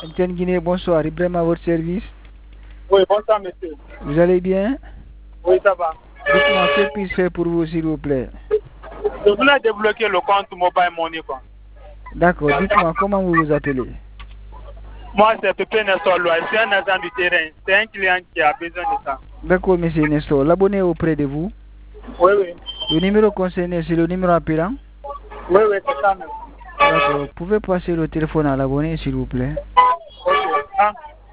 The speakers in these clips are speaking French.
MTN Guinée, bonsoir. Ibrahim à votre service. Oui, bonsoir, monsieur. Vous allez bien? Oui, ça va. Dites-moi, que puis-je faire pour vous, s'il vous plaît? Je voulais débloquer le compte Mobile Money, quoi. D'accord, dites-moi, comment vous vous appelez? Moi, c'est Pépé Nestor Loa. Je suis un agent du terrain. C'est un client qui a besoin de ça. D'accord, monsieur Nestor. L'abonné est auprès de vous? Oui, oui. Le numéro concerné, c'est le numéro appelant? Oui, oui, c'est ça même. D'accord, vous pouvez passer le téléphone à l'abonné, s'il vous plaît? Ok. Hein?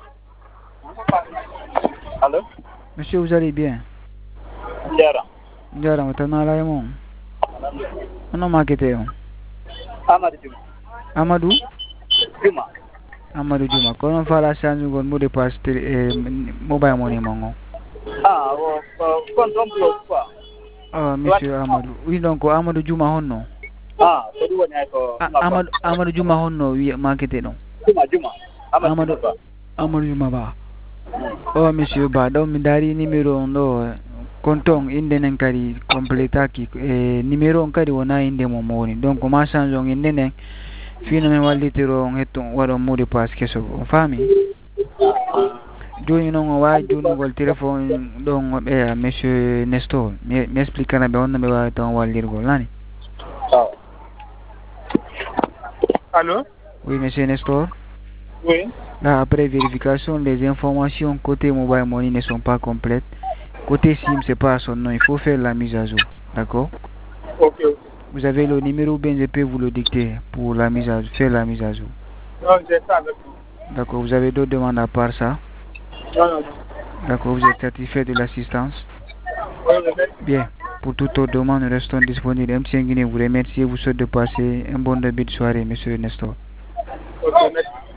Allô? Monsieur, vous allez bien? Yara. Yara, vous êtes là, mon. On a marqué. Amadou Diouma. Amadou? Diouma. Amadou Diouma. Quand on fait la change, on mot de passe Mobile Money, mon. Ah, compte emploi quoi? Ah, monsieur Amadou. Oui, donc, Amadou Diouma, on non? Ah, c'est lui qui est Amadou Diouma, on non, oui, marqué, non? Diouma. Amadou Diouma, ba. Oh, monsieur Ba, donc, mi dari numéro, no. Kontong inde nen kadi complétaki numéro on kadi wona inde mo moni donc ma change on inde nen fino men wallitiro on hetto wado mot de passe keso on fami joni non o wawi jonnugol téléphone ɗon ɓeya monsieur Nestor mi expliquera ɓe honno ɓe wawi taw wallirgol nani. Allô? Oui, monsieur Nestor. Oui. Là, après vérification, les informations côté Mobile Money ne sont pas complètes. Côté SIM, c'est pas son nom, il faut faire la mise à jour. D'accord? Ok. Vous avez le numéro, bien je peux vous le dicter pour la mise à jour, faire la mise à jour. Non, j'ai ça avec vous. D'accord, vous avez d'autres demandes à part ça? Non. D'accord, vous êtes satisfait de l'assistance? Oui. Bien, pour toute autre demande, nous restons disponibles. MTN Guinée vous remercie et vous souhaite de passer un bon début de soirée, monsieur Nestor. Ok, merci.